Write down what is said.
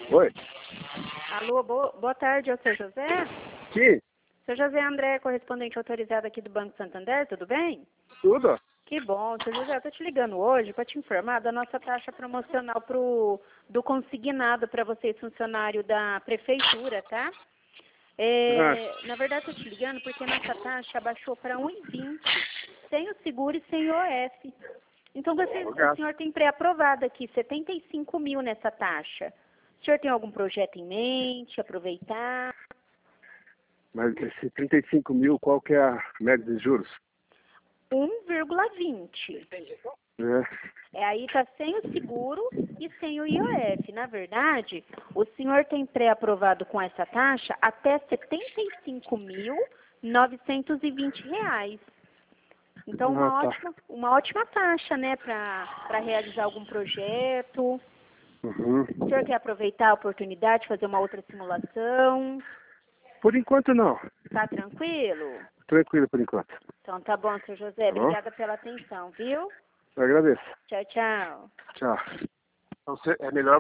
Oi. Alô, boa tarde, é o seu José? Sim, Seu José André, correspondente autorizado aqui do Banco Santander, tudo bem? tudo? Que bom, seu José, eu estou te ligando hoje para te informar da nossa taxa promocional do consignado para vocês, funcionário da prefeitura, tá? Na verdade, estou te ligando porque a nossa taxa baixou para 1,20, sem o seguro e sem o OF. Então, o senhor tem pré-aprovado aqui 75 mil nessa taxa. O senhor tem algum projeto em mente, aproveitar? Mas esse 35 mil, qual que é a média de juros? 1,20. Aí está sem o seguro e sem o IOF. Na verdade, o senhor tem pré-aprovado com essa taxa até R$ 75.920. Então, uma ótima taxa, né, para realizar algum projeto. Uhum. O senhor quer aproveitar a oportunidade de fazer uma outra simulação? Por enquanto não. Tá tranquilo? Tranquilo por enquanto. Então tá bom, seu José. Tá bom? Obrigada pela atenção, viu? Eu agradeço. Tchau, tchau. Tchau. Então, é melhor